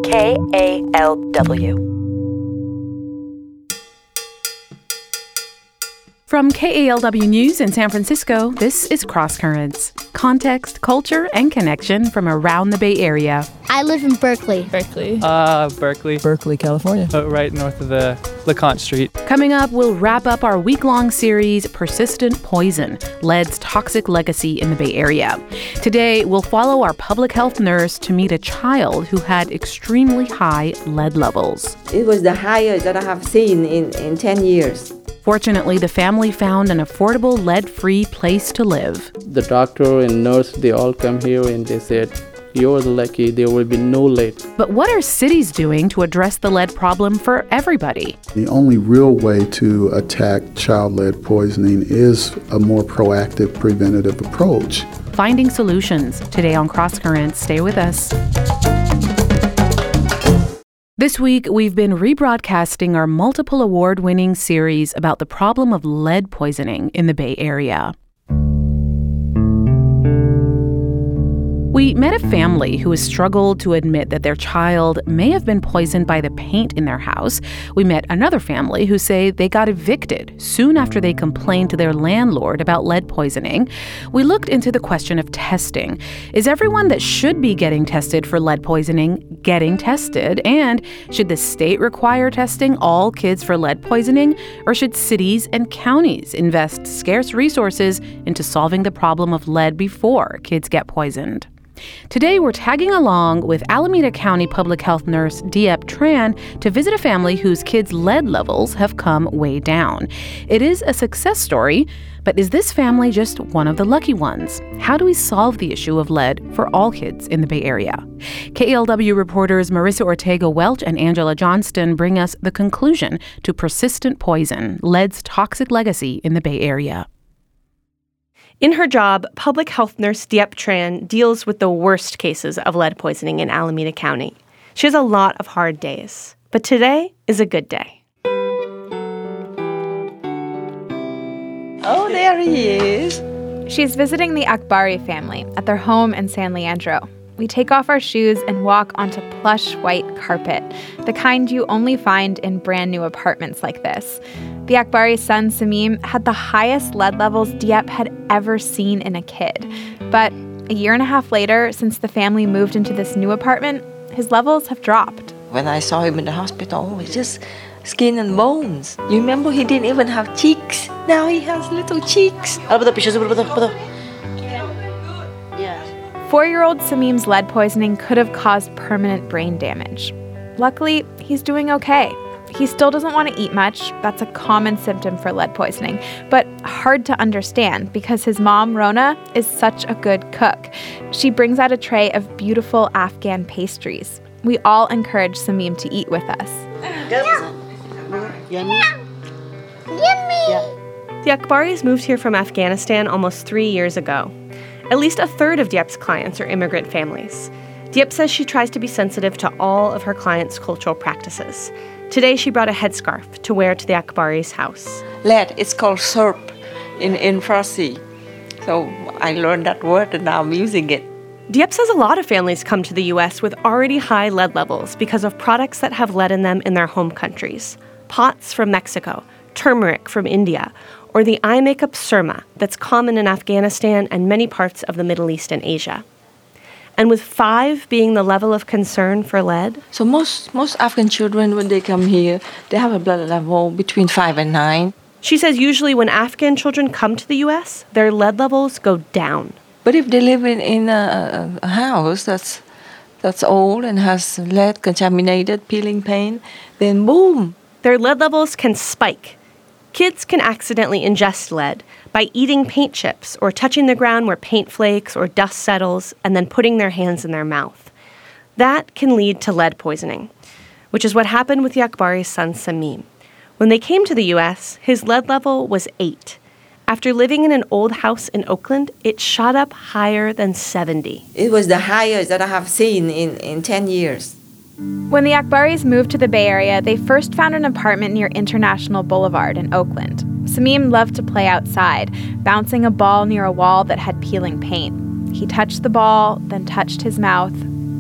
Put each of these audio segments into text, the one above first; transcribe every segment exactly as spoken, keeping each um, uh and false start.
K A L W. From K A L W News in San Francisco, this is Cross Currents. Context, culture, and connection from around the Bay Area. I live in Berkeley. Berkeley. Uh, Berkeley. Berkeley, California. Uh, right north of the LeConte Street. Coming up, we'll wrap up our week-long series, Persistent Poison, Lead's Toxic Legacy in the Bay Area. Today, we'll follow our public health nurse to meet a child who had extremely high lead levels. It was the highest that I have seen in, in ten years. Fortunately, the family found an affordable lead-free place to live. The doctor and nurse, they all come here and they said, you're lucky, there will be no lead. But what are cities doing to address the lead problem for everybody? The only real way to attack child lead poisoning is a more proactive preventative approach. Finding solutions. Today on Cross Currents. Stay with us. This week, we've been rebroadcasting our multiple award-winning series about the problem of lead poisoning in the Bay Area. We met a family who has struggled to admit that their child may have been poisoned by the paint in their house. We met another family who say they got evicted soon after they complained to their landlord about lead poisoning. We looked into the question of testing. Is everyone that should be getting tested for lead poisoning getting tested? And should the state require testing all kids for lead poisoning? Or should cities and counties invest scarce resources into solving the problem of lead before kids get poisoned? Today, we're tagging along with Alameda County Public Health Nurse Diep Tran to visit a family whose kids' lead levels have come way down. It is a success story, but is this family just one of the lucky ones? How do we solve the issue of lead for all kids in the Bay Area? K A L W reporters Marissa Ortega-Welch and Angela Johnston bring us the conclusion to Persistent Poison, Lead's Toxic Legacy in the Bay Area. In her job, public health nurse Diep Tran deals with the worst cases of lead poisoning in Alameda County. She has a lot of hard days, but today is a good day. Oh, there he is. She's visiting the Akbari family at their home in San Leandro. We take off our shoes and walk onto plush white carpet, the kind you only find in brand new apartments like this. The Akbari's son, Samim, had the highest lead levels Diep had ever seen in a kid. But a year and a half later, since the family moved into this new apartment, his levels have dropped. When I saw him in the hospital, it's just skin and bones. You remember he didn't even have cheeks. Now he has little cheeks. Four-year-old Samim's lead poisoning could have caused permanent brain damage. Luckily, he's doing okay. He still doesn't want to eat much. That's a common symptom for lead poisoning, but hard to understand because his mom, Rona, is such a good cook. She brings out a tray of beautiful Afghan pastries. We all encourage Samim to eat with us. Yummy. The Akbaris moved here from Afghanistan almost three years ago. At least a third of Diep's clients are immigrant families. Diep says she tries to be sensitive to all of her clients' cultural practices. Today, she brought a headscarf to wear to the Akbari's house. Lead, it's called serp in, in Farsi. So I learned that word and now I'm using it. Diep says a lot of families come to the U S with already high lead levels because of products that have lead in them in their home countries. Pots from Mexico, turmeric from India, or the eye makeup surma that's common in Afghanistan and many parts of the Middle East and Asia. And with five being the level of concern for lead. So most, most Afghan children, when they come here, they have a blood level between five and nine. She says usually when Afghan children come to the U S, their lead levels go down. But if they live in, in a, a house that's that's old and has lead contaminated peeling paint, then boom. Their lead levels can spike. Kids can accidentally ingest lead by eating paint chips or touching the ground where paint flakes or dust settles and then putting their hands in their mouth. That can lead to lead poisoning, which is what happened with the Akbari's son, Samim. When they came to the U S, his lead level was eight. After living in an old house in Oakland, it shot up higher than seventy. It was the highest that I have seen in, in ten years. When the Akbaris moved to the Bay Area, they first found an apartment near International Boulevard in Oakland. Samim loved to play outside, bouncing a ball near a wall that had peeling paint. He touched the ball, then touched his mouth,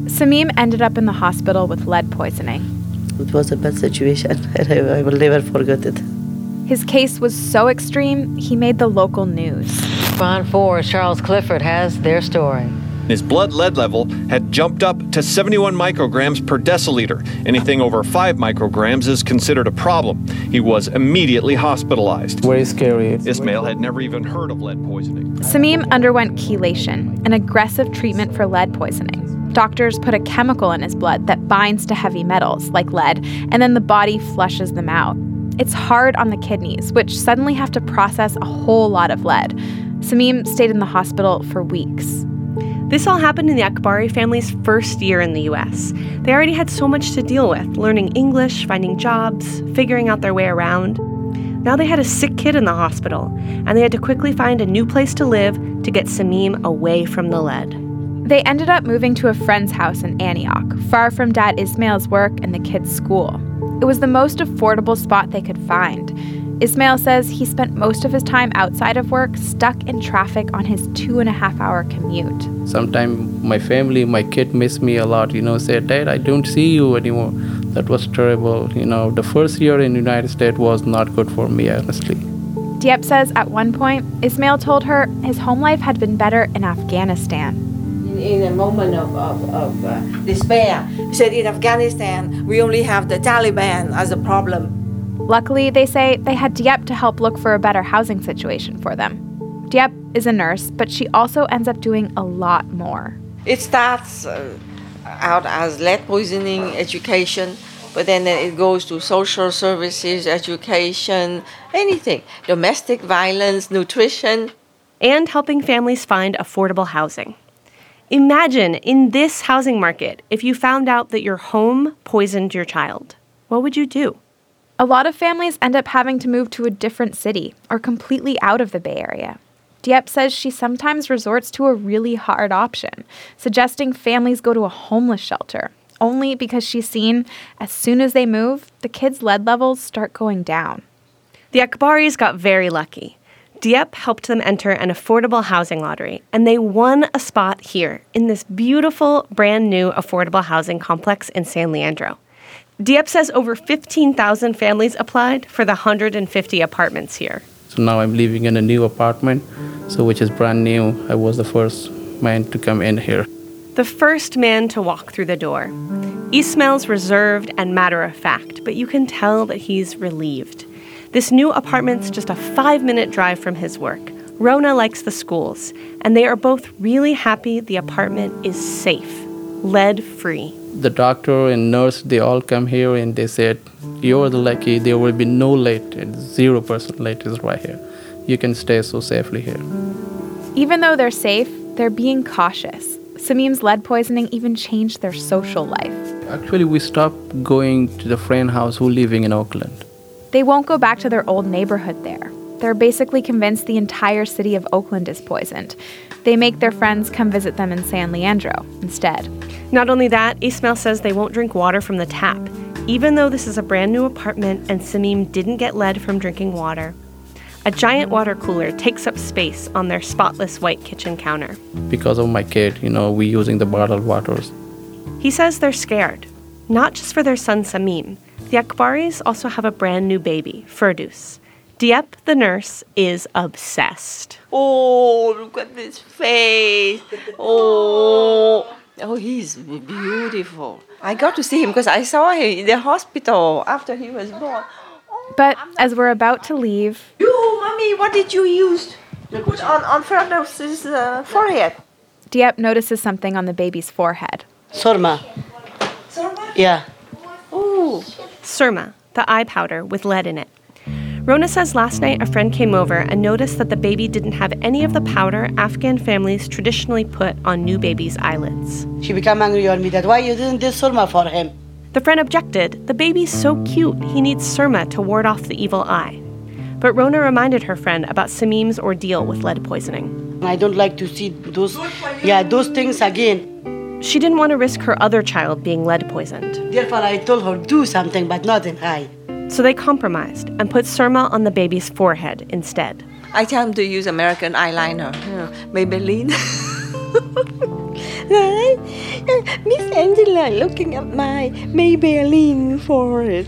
Samim ended up in the hospital with lead poisoning. It was a bad situation, and I, I will never forget it. His case was so extreme, he made the local news. On four, Charles Clifford has their story. His blood lead level had jumped up to seventy-one micrograms per deciliter. Anything over five micrograms is considered a problem. He was immediately hospitalized. Very scary. Ismail had never even heard of lead poisoning. Samim underwent chelation, an aggressive treatment for lead poisoning. Doctors put a chemical in his blood that binds to heavy metals, like lead, and then the body flushes them out. It's hard on the kidneys, which suddenly have to process a whole lot of lead. Samim stayed in the hospital for weeks. This all happened in the Akbari family's first year in the U S. They already had so much to deal with, learning English, finding jobs, figuring out their way around. Now they had a sick kid in the hospital, and they had to quickly find a new place to live to get Samim away from the lead. They ended up moving to a friend's house in Antioch, far from Dad Ismail's work and the kids' school. It was the most affordable spot they could find. Ismail says he spent most of his time outside of work, stuck in traffic on his two and a half hour commute. Sometimes my family, my kid miss me a lot, you know, said, Dad, I don't see you anymore. That was terrible. You know, the first year in the United States was not good for me, honestly. Diep says at one point, Ismail told her his home life had been better in Afghanistan. In, in a moment of, of, of uh, despair, he said, in Afghanistan, we only have the Taliban as a problem. Luckily, they say, they had Diep to help look for a better housing situation for them. Diep is a nurse, but she also ends up doing a lot more. It starts uh, out as lead poisoning education, but then it goes to social services, education, anything. Domestic violence, nutrition. And helping families find affordable housing. Imagine, in this housing market, if you found out that your home poisoned your child. What would you do? A lot of families end up having to move to a different city or completely out of the Bay Area. Diep says she sometimes resorts to a really hard option, suggesting families go to a homeless shelter, only because she's seen as soon as they move, the kids' lead levels start going down. The Akbaris got very lucky. Diep helped them enter an affordable housing lottery, and they won a spot here in this beautiful, brand new affordable housing complex in San Leandro. Diep says over fifteen thousand families applied for the one hundred fifty apartments here. So now I'm living in a new apartment, so which is brand new. I was the first man to come in here. The first man to walk through the door. Ismail's reserved and matter-of-fact, but you can tell that he's relieved. This new apartment's just a five-minute drive from his work. Rona likes the schools, and they are both really happy the apartment is safe, lead-free. The doctor and nurse, they all come here and they said, you're the lucky, there will be no lead, and zero percent lead is right here. You can stay so safely here. Even though they're safe, they're being cautious. Samim's lead poisoning even changed their social life. Actually, we stopped going to the friend house who living in Oakland. They won't go back to their old neighborhood there. They're basically convinced the entire city of Oakland is poisoned. They make their friends come visit them in San Leandro instead. Not only that, Ismail says they won't drink water from the tap, even though this is a brand new apartment and Samim didn't get lead from drinking water. A giant water cooler takes up space on their spotless white kitchen counter. Because of my kid, you know, we're using the bottled waters. He says they're scared, not just for their son Samim. The Akbaris also have a brand new baby, Ferdous. Diep, the nurse, is obsessed. Oh, look at this face. Oh, oh, he's beautiful. I got to see him because I saw him in the hospital after he was born. Oh, but as we're about to leave... You, Mommy, what did you use to put on, on Ferdous's uh, forehead? Diep notices something on the baby's forehead. Surma. Surma? Yeah. Oh. Surma, the eye powder with lead in it. Rona says last night a friend came over and noticed that the baby didn't have any of the powder Afghan families traditionally put on new babies' eyelids. She became angry on me that why you didn't do surma for him. The friend objected. The baby's so cute, he needs surma to ward off the evil eye. But Rona reminded her friend about Samim's ordeal with lead poisoning. I don't like to see those, yeah, those things again. She didn't want to risk her other child being lead poisoned. Therefore, I told her do something, but not in eye. So they compromised and put surma on the baby's forehead instead. I tell him to use American eyeliner, you know, Maybelline. Right? Miss Angela looking at my Maybelline forehead.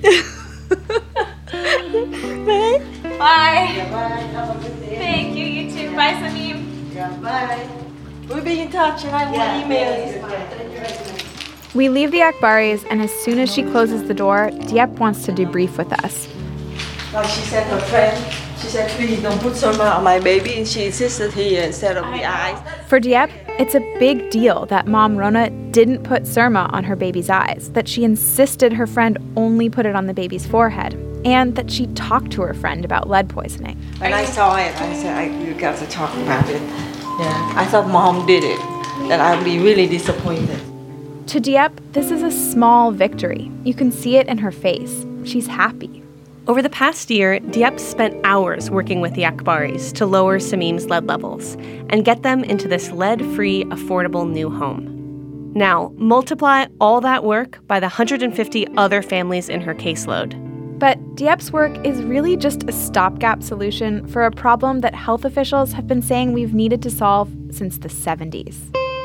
Right? Bye. Yeah, bye. Have a good day. Thank you, you too. Bye, Samim. Yeah, bye. We'll be in touch and I will Yeah, email yeah, you. yeah. Thank you very much. We leave the Akbaris, and as soon as she closes the door, Dieppe wants to debrief with us. Like she said, her friend, she said, please don't put Surma on my baby, and she insisted here instead of the eyes. For Dieppe, it's a big deal that mom Rona didn't put Surma on her baby's eyes, that she insisted her friend only put it on the baby's forehead, and that she talked to her friend about lead poisoning. When I saw it, I said, I, you got to talk about it. Yeah, I thought mom did it, that I'd be really disappointed. To Dieppe, this is a small victory. You can see it in her face. She's happy. Over the past year, Dieppe spent hours working with the Akbaris to lower Samim's lead levels and get them into this lead-free, affordable new home. Now, multiply all that work by the one hundred fifty other families in her caseload. But Dieppe's work is really just a stopgap solution for a problem that health officials have been saying we've needed to solve since the seventies.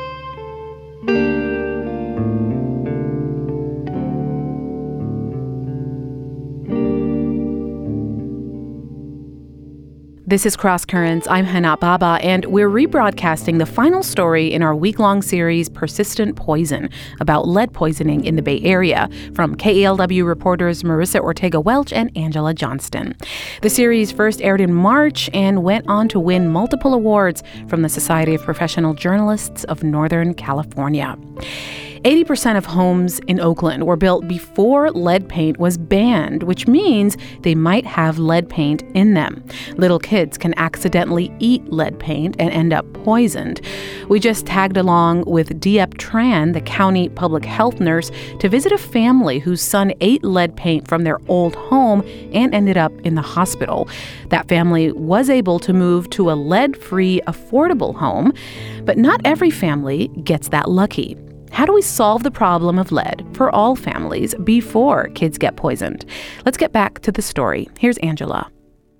This is Cross Currents. I'm Hana Baba, and we're rebroadcasting the final story in our week-long series, Persistent Poison, about lead poisoning in the Bay Area, from K E L W reporters Marissa Ortega-Welch and Angela Johnston. The series first aired in March and went on to win multiple awards from the Society of Professional Journalists of Northern California. eighty percent of homes in Oakland were built before lead paint was banned, which means they might have lead paint in them. Little kids can accidentally eat lead paint and end up poisoned. We just tagged along with Dieppe Tran, the county public health nurse, to visit a family whose son ate lead paint from their old home and ended up in the hospital. That family was able to move to a lead-free, affordable home, but not every family gets that lucky. How do we solve the problem of lead for all families before kids get poisoned? Let's get back to the story. Here's Angela.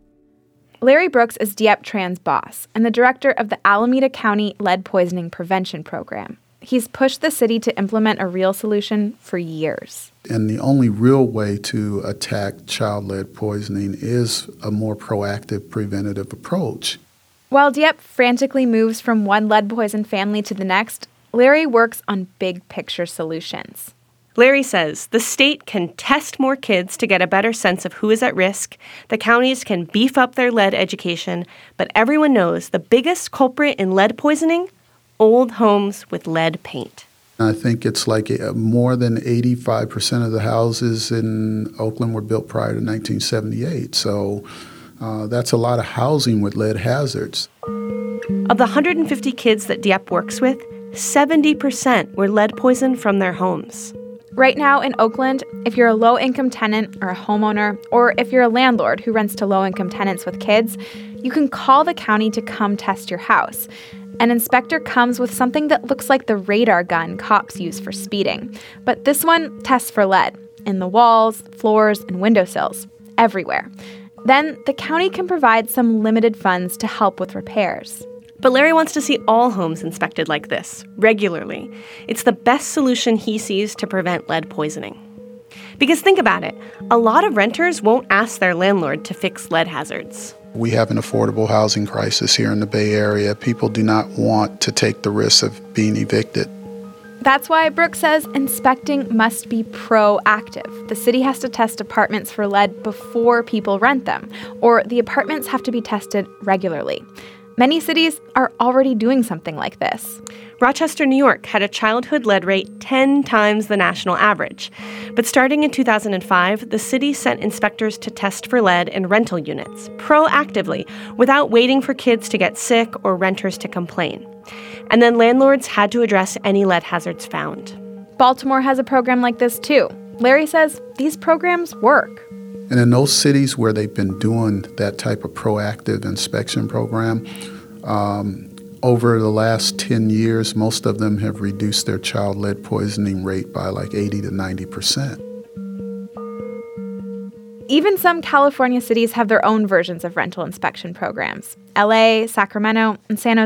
Larry Brooks is Dieppe Tran's boss and the director of the Alameda County Lead Poisoning Prevention Program. He's pushed the city to implement a real solution for years. And the only real way to attack child lead poisoning is a more proactive preventative approach. While Dieppe frantically moves from one lead-poisoned family to the next, Larry works on big-picture solutions. Larry says the state can test more kids to get a better sense of who is at risk, the counties can beef up their lead education, but everyone knows the biggest culprit in lead poisoning? Old homes with lead paint. I think it's like more than eighty-five percent of the houses in Oakland were built prior to nineteen seventy-eight, so uh, that's a lot of housing with lead hazards. Of the one hundred fifty kids that Dieppe works with, seventy percent were lead poisoned from their homes. Right now in Oakland, if you're a low-income tenant or a homeowner, or if you're a landlord who rents to low-income tenants with kids, you can call the county to come test your house. An inspector comes with something that looks like the radar gun cops use for speeding. But this one tests for lead in the walls, floors, and windowsills, everywhere. Then the county can provide some limited funds to help with repairs. But Larry wants to see all homes inspected like this, regularly. It's the best solution he sees to prevent lead poisoning. Because think about it, a lot of renters won't ask their landlord to fix lead hazards. We have an affordable housing crisis here in the Bay Area. People do not want to take the risk of being evicted. That's why Brooks says inspecting must be proactive. The city has to test apartments for lead before people rent them, or the apartments have to be tested regularly. Many cities are already doing something like this. Rochester, New York had a childhood lead rate ten times the national average. But starting in two thousand five, the city sent inspectors to test for lead in rental units, proactively, without waiting for kids to get sick or renters to complain. And then landlords had to address any lead hazards found. Baltimore has a program like this too. Larry says these programs work. And in those cities where they've been doing that type of proactive inspection program, um, over the last ten years, most of them have reduced their child lead poisoning rate by like eighty to ninety percent. Even some California cities have their own versions of rental inspection programs. L A, Sacramento, and San Jose.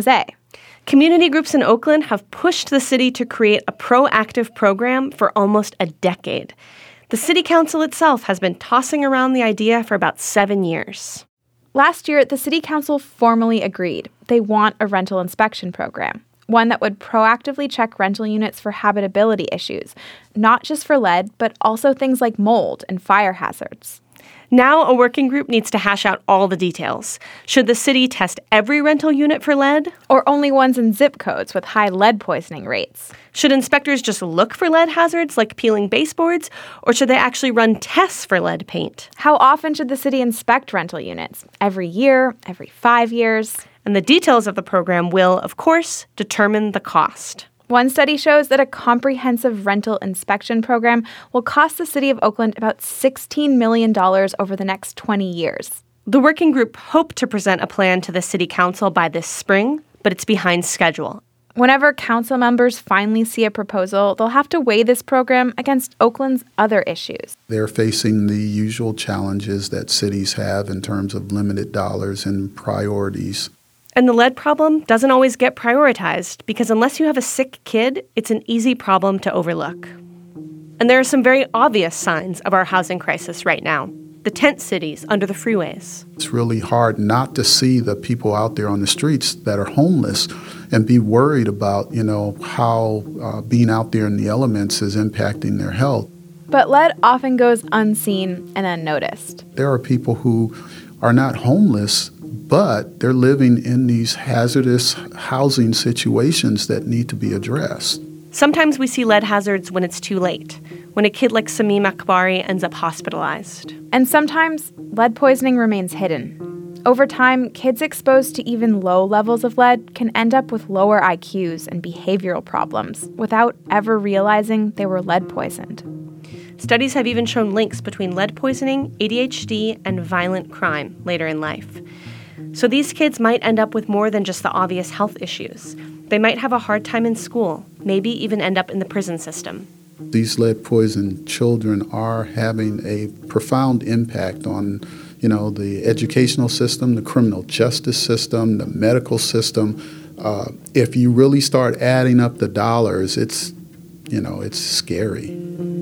Community groups in Oakland have pushed the city to create a proactive program for almost a decade. The city council itself has been tossing around the idea for about seven years. Last year, the city council formally agreed. They want a rental inspection program, one that would proactively check rental units for habitability issues, not just for lead, but also things like mold and fire hazards. Now a working group needs to hash out all the details. Should the city test every rental unit for lead? Or only ones in zip codes with high lead poisoning rates? Should inspectors just look for lead hazards like peeling baseboards? Or should they actually run tests for lead paint? How often should the city inspect rental units? Every year? Every five years? And the details of the program will, of course, determine the cost. One study shows that a comprehensive rental inspection program will cost the city of Oakland about sixteen million dollars over the next twenty years. The working group hoped to present a plan to the city council by this spring, but it's behind schedule. Whenever council members finally see a proposal, they'll have to weigh this program against Oakland's other issues. They're facing the usual challenges that cities have in terms of limited dollars and priorities. And the lead problem doesn't always get prioritized because unless you have a sick kid, it's an easy problem to overlook. And there are some very obvious signs of our housing crisis right now. The tent cities under the freeways. It's really hard not to see the people out there on the streets that are homeless and be worried about, you know, how uh, being out there in the elements is impacting their health. But lead often goes unseen and unnoticed. There are people who are not homeless, but they're living in these hazardous housing situations that need to be addressed. Sometimes we see lead hazards when it's too late, when a kid like Samim Akbari ends up hospitalized. And sometimes lead poisoning remains hidden. Over time, kids exposed to even low levels of lead can end up with lower I Qs and behavioral problems without ever realizing they were lead poisoned. Studies have even shown links between lead poisoning, A D H D, and violent crime later in life. So these kids might end up with more than just the obvious health issues. They might have a hard time in school, maybe even end up in the prison system. These lead-poisoned children are having a profound impact on, you know, the educational system, the criminal justice system, the medical system. Uh, if you really start adding up the dollars, it's, you know, it's scary.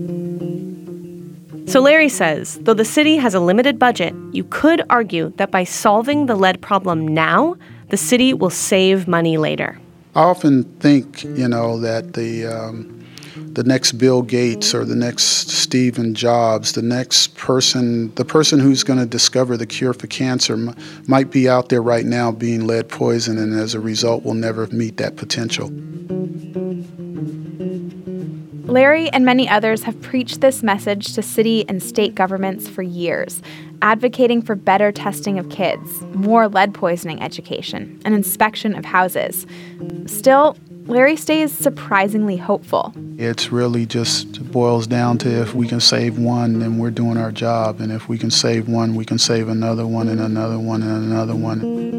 So Larry says, though the city has a limited budget, you could argue that by solving the lead problem now, the city will save money later. I often think, you know, that the um, the next Bill Gates or the next Steve Jobs, the next person, the person who's going to discover the cure for cancer m- might be out there right now being lead poisoned, and as a result will never meet that potential. Larry and many others have preached this message to city and state governments for years, advocating for better testing of kids, more lead poisoning education, and inspection of houses. Still, Larry stays surprisingly hopeful. It's really just boils down to if we can save one, then we're doing our job. And if we can save one, we can save another one and another one and another one.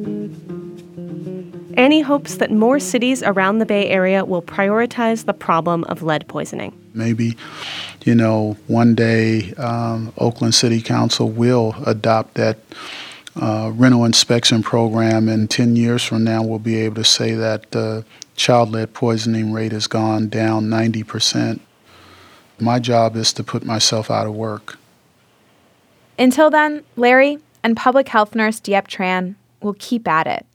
Annie hopes that more cities around the Bay Area will prioritize the problem of lead poisoning. Maybe, you know, one day um, Oakland City Council will adopt that uh, rental inspection program, and ten years from now we'll be able to say that the child lead poisoning rate has gone down ninety percent. My job is to put myself out of work. Until then, Larry and public health nurse Diep Tran will keep at it.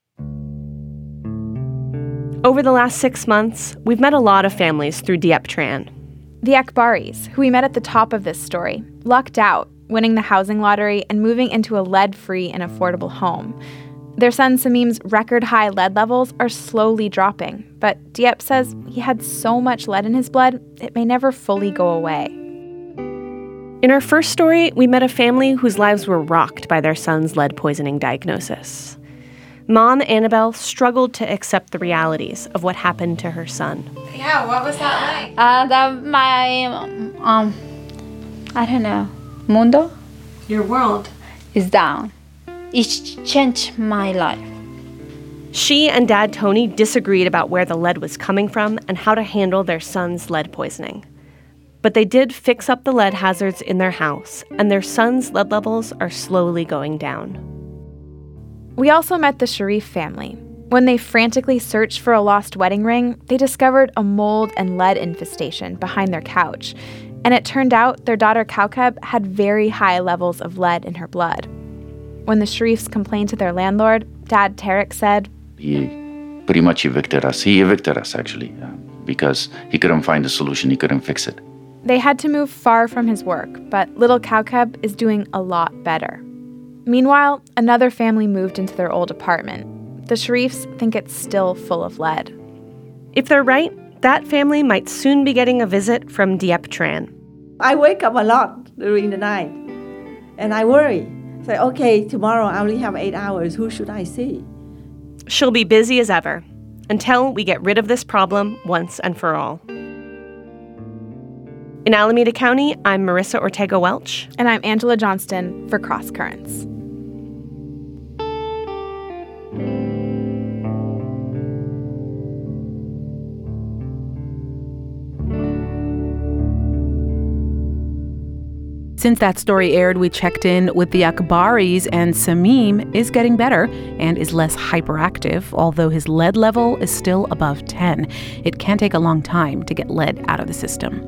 Over the last six months, we've met a lot of families through Diep Tran. The Akbaris, who we met at the top of this story, lucked out, winning the housing lottery and moving into a lead-free and affordable home. Their son Samim's record-high lead levels are slowly dropping, but Diep says he had so much lead in his blood, it may never fully go away. In our first story, we met a family whose lives were rocked by their son's lead poisoning diagnosis. Mom, Annabelle, struggled to accept the realities of what happened to her son. Yeah, what was that like? Uh, the, my, um, I don't know, mundo? Your world. Is down. It changed my life. She and Dad Tony disagreed about where the lead was coming from and how to handle their son's lead poisoning. But they did fix up the lead hazards in their house, and their son's lead levels are slowly going down. We also met the Sharif family. When they frantically searched for a lost wedding ring, they discovered a mold and lead infestation behind their couch. And it turned out their daughter Kaukab had very high levels of lead in her blood. When the Sharifs complained to their landlord, Dad Tarek said, He pretty much evicted us. He evicted us, actually, uh, because he couldn't find a solution. He couldn't fix it. They had to move far from his work, but little Kaukab is doing a lot better. Meanwhile, another family moved into their old apartment. The Sharifs think it's still full of lead. If they're right, that family might soon be getting a visit from Diep Tran. I wake up a lot during the night, and I worry. Say, okay, tomorrow I only have eight hours. Who should I see? She'll be busy as ever, until we get rid of this problem once and for all. In Alameda County, I'm Marissa Ortega-Welch. And I'm Angela Johnston for Cross Currents. Since that story aired, we checked in with the Akbaris, and Samim is getting better and is less hyperactive, although his lead level is still above ten. It can take a long time to get lead out of the system.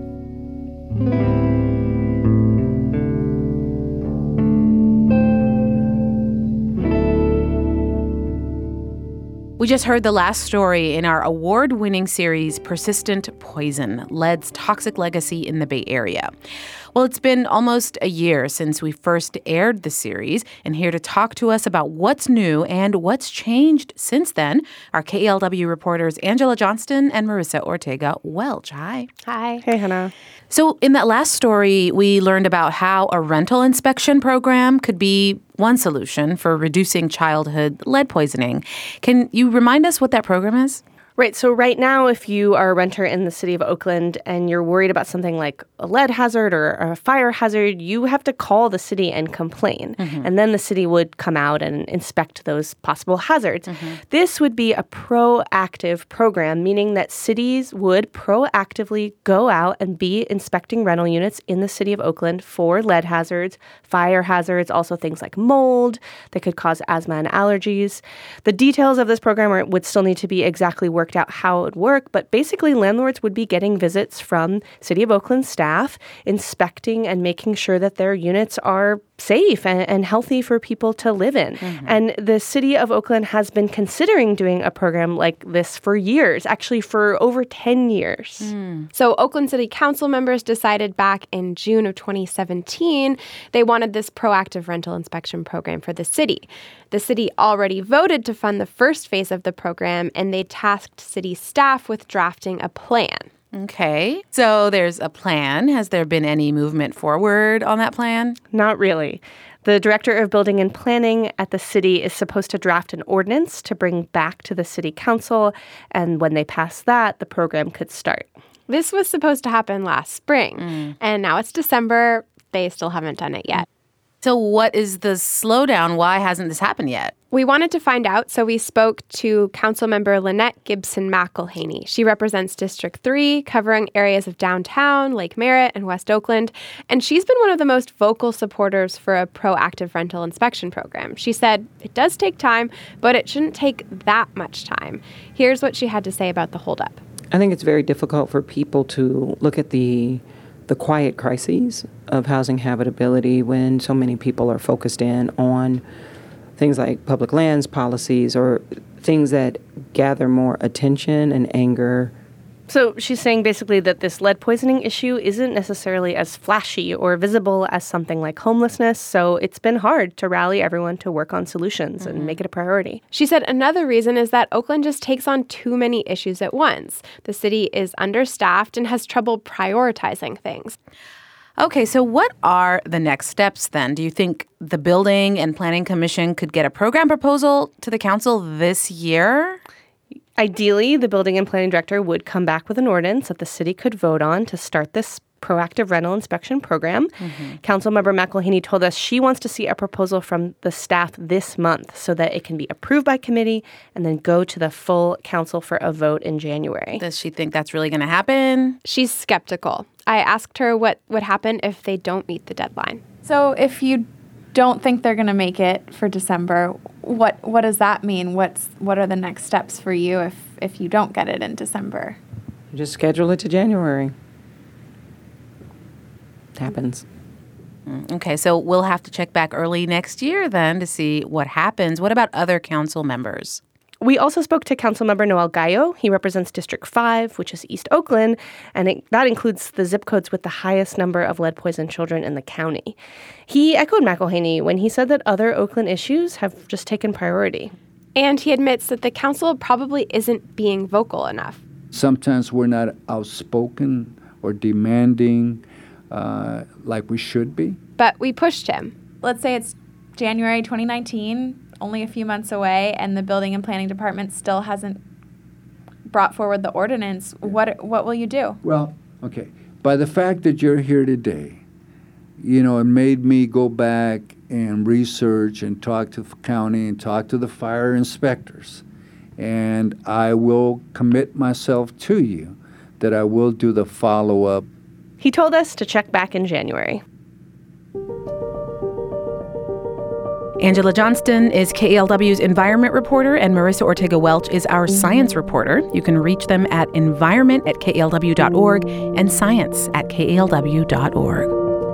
We just heard the last story in our award-winning series, Persistent Poison, Lead's Toxic Legacy in the Bay Area. Well, it's been almost a year since we first aired the series, and here to talk to us about what's new and what's changed since then are K E L W reporters Angela Johnston and Marissa Ortega-Welch. Hi. Hi. Hey, Hannah. So in that last story, we learned about how a rental inspection program could be one solution for reducing childhood lead poisoning. Can you remind us what that program is? Right. So right now, if you are a renter in the city of Oakland and you're worried about something like a lead hazard or a fire hazard, you have to call the city and complain. Mm-hmm. And then the city would come out and inspect those possible hazards. Mm-hmm. This would be a proactive program, meaning that cities would proactively go out and be inspecting rental units in the city of Oakland for lead hazards, fire hazards, also things like mold that could cause asthma and allergies. The details of this program are, would still need to be exactly worked out how it would work, but basically landlords would be getting visits from City of Oakland staff, inspecting and making sure that their units are safe and, and healthy for people to live in. Mm-hmm. And the City of Oakland has been considering doing a program like this for years, actually for over ten years. Mm. So Oakland City Council members decided back in June of twenty seventeen they wanted this proactive rental inspection program for the city. The city already voted to fund the first phase of the program, and they tasked city staff with drafting a plan. Okay. So there's a plan. Has there been any movement forward on that plan? Not really. The director of building and planning at the city is supposed to draft an ordinance to bring back to the city council, and when they pass that, the program could start. This was supposed to happen last spring, mm. and now it's December. They still haven't done it yet. So what is the slowdown? Why hasn't this happened yet? We wanted to find out, so we spoke to Councilmember Lynette Gibson McElhaney. She represents District three, covering areas of downtown, Lake Merritt, and West Oakland. And she's been one of the most vocal supporters for a proactive rental inspection program. She said, it does take time, but it shouldn't take that much time. Here's what she had to say about the holdup. I think it's very difficult for people to look at the the quiet crises of housing habitability when so many people are focused in on things like public lands policies or things that gather more attention and anger. So she's saying basically that this lead poisoning issue isn't necessarily as flashy or visible as something like homelessness, so it's been hard to rally everyone to work on solutions mm-hmm. and make it a priority. She said another reason is that Oakland just takes on too many issues at once. The city is understaffed and has trouble prioritizing things. Okay, so what are the next steps then? Do you think the Building and Planning Commission could get a program proposal to the council this year? Ideally, the building and planning director would come back with an ordinance that the city could vote on to start this proactive rental inspection program. Mm-hmm. Councilmember McElhaney told us she wants to see a proposal from the staff this month so that it can be approved by committee and then go to the full council for a vote in January. Does she think that's really going to happen? She's skeptical. I asked her what would happen if they don't meet the deadline. So if you don't think they're going to make it for December, what what does that mean? What's what are the next steps for you if if you don't get it in December? Just schedule it to January. Happens. Okay, so we'll have to check back early next year then to see what happens. What about other council members? We also spoke to Councilmember Noel Gallo. He represents District five, which is East Oakland, and it, that includes the zip codes with the highest number of lead-poisoned children in the county. He echoed McElhaney when he said that other Oakland issues have just taken priority. And he admits that the council probably isn't being vocal enough. Sometimes we're not outspoken or demanding uh, like we should be. But we pushed him. Let's say it's January twenty nineteen, only a few months away, and the Building and Planning Department still hasn't brought forward the ordinance. What what will you do? Well, okay. By the fact that you're here today, you know, it made me go back and research and talk to the county and talk to the fire inspectors. And I will commit myself to you that I will do the follow-up. He told us to check back in January. Angela Johnston is K A L W's environment reporter, and Marissa Ortega-Welch is our science reporter. You can reach them at environment at K A L W dot org and science at K A L W dot org.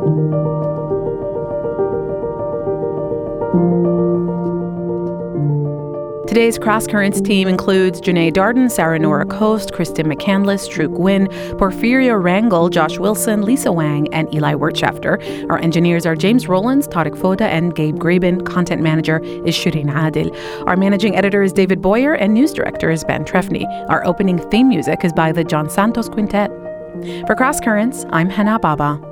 Today's Cross Currents team includes Janae Darden, Sarah Nora Coast, Kristen McCandless, True Gwynn, Porfirio Rangel, Josh Wilson, Lisa Wang, and Eli Wertschafter. Our engineers are James Rollins, Tarek Foda, and Gabe Graben. Content manager is Shireen Adil. Our managing editor is David Boyer, and news director is Ben Trefny. Our opening theme music is by the John Santos Quintet. For Cross Currents, I'm Hannah Baba.